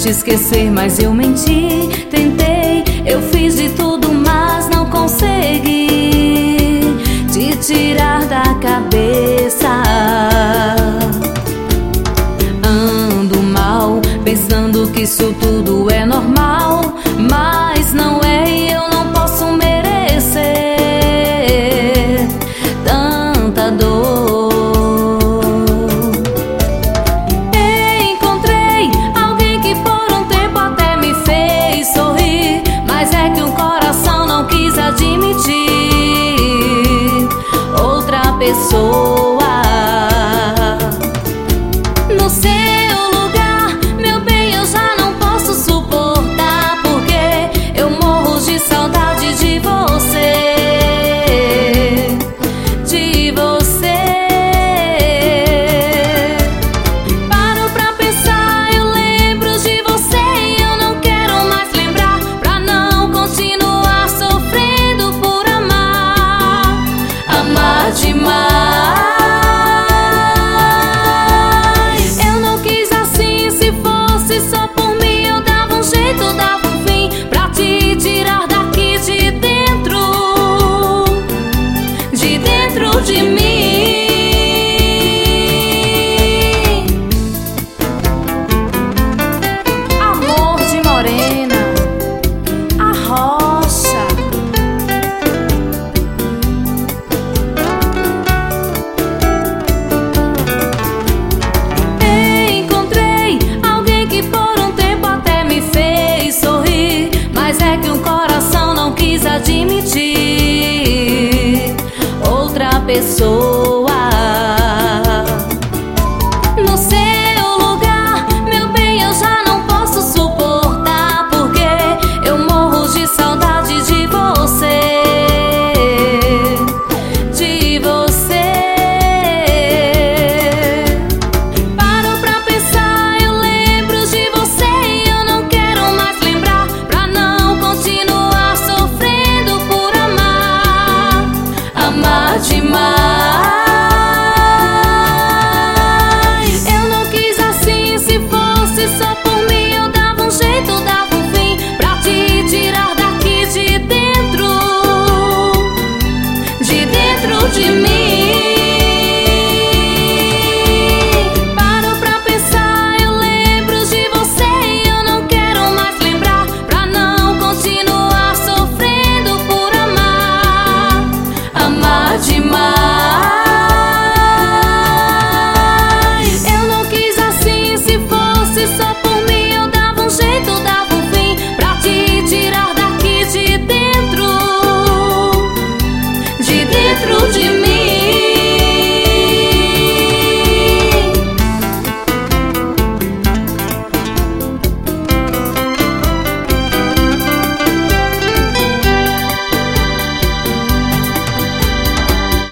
te esquecer, mas eu menti. Tentei, eu fiz de tudo, mas não consegui te tirar da cabeça. Ando mal, pensando que isso tudo é normal, mas não é e eu não posso merecer tanta dor. Encontrei alguém que por um tempo até me fez sorrir, mas é que o coração não quis admitir outra pessoa no seu lugar. Meu bem, eu já não posso suportar, porque eu morro de saudade de você, de você. Paro pra pensar, eu lembro de você e eu não quero mais lembrar, pra não continuar sofrendo por amar, amar demais. De mim, amor de morena, a rocha. Encontrei alguém que por um tempo até me fez sorrir, mas é que o coração não quis admitir outra pessoa no seu lugar. Meu bem, eu já não posso suportar, porque eu morro de saudade de você, de você. Paro pra pensar, eu lembro de você e eu não quero mais lembrar, pra não continuar sofrendo por amar, amar demais. Eu não quis assim, se fosse só por mim eu dava um jeito, dava um fim, pra te tirar daqui de dentro de mim. Paro pra pensar, eu lembro de você e eu não quero mais lembrar, pra não continuar sofrendo por amar, amar demais. Eu não quis assim, se fosse só por mim eu dava um jeito, dava